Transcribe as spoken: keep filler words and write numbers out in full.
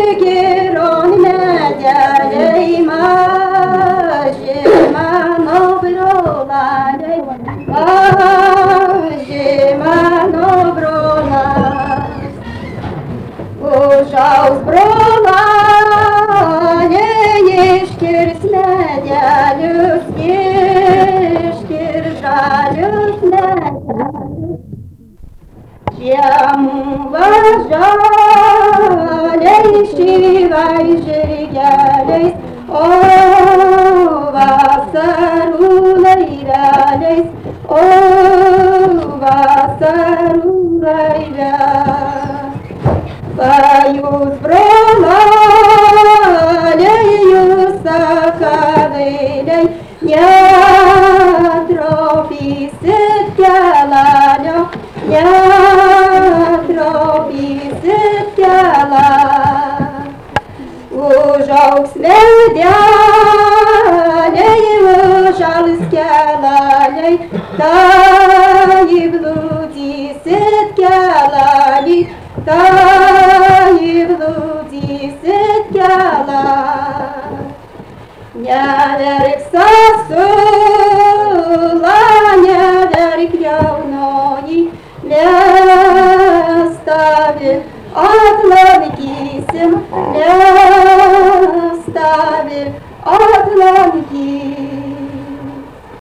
Керон медялей мажи манобролалей мажи маноброла ужал сбролалей ешкер смедялю скешкер жалю смедялю Чему важалей шивай жиргалей о васарулайралей о васарулайра Союз бролалею сахавелей ятрописет кяланя ятрописет кяла ужал смедялей ужал скялалей таи блудисет кялали таи блудисет кяла Нявер в сосу